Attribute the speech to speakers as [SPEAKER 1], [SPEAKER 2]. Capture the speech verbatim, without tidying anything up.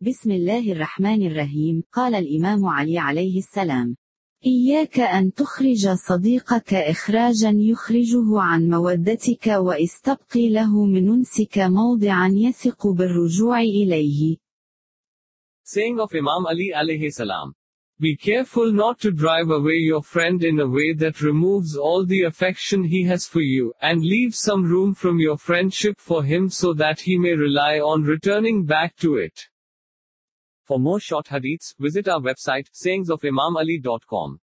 [SPEAKER 1] بسم الله الرحمن الرحيم. قال الإمام علي عليه السلام: إياك أن تخرج صديقك إخراجا يخرجه عن مودتك واستبقي له من أنسك موضعا يثق بالرجوع إليه.
[SPEAKER 2] Saying of Imam Ali alayhi salam. Be careful not to drive away your friend in a way that removes all the affection he has for you, and leave some room from your friendship for him so that he may rely on returning back to it. For more short hadiths, visit our website sayings of imam ali dot com.